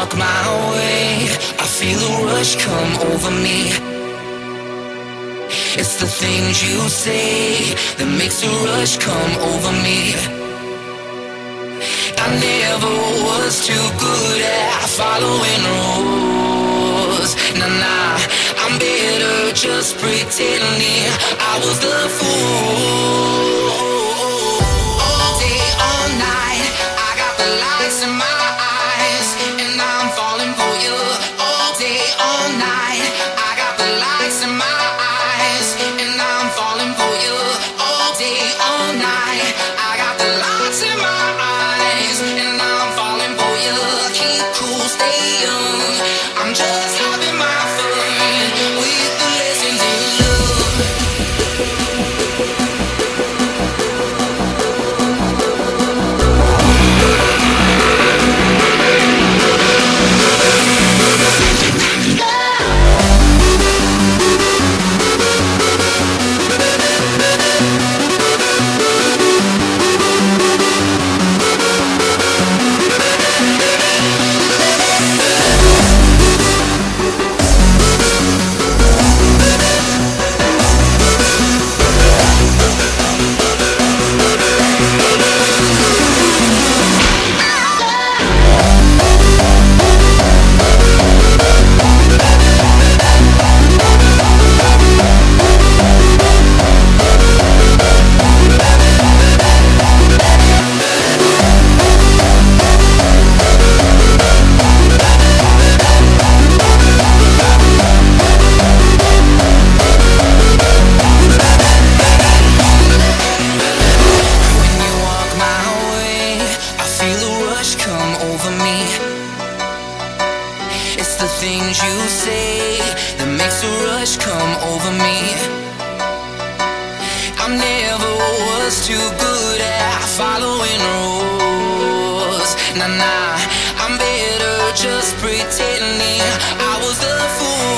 walk my way, I feel a rush come over me. It's the things you say that makes a rush come over me. I never was too good at following rules. Nah, I'm better just pretending I was the fool. All day, all night, I got the lights in my eyes, and I'm falling for you. All day, all night, I got the lights in my eyes, and I'm falling for you. All day, all night, I got the lights in my eyes, and I'm falling for you. Keep cool, stay young. I'm just having my fun with the lessons in love. Things you say that makes a rush come over me. I never was too good at following rules. Nah, I'm better just pretending I was the fool.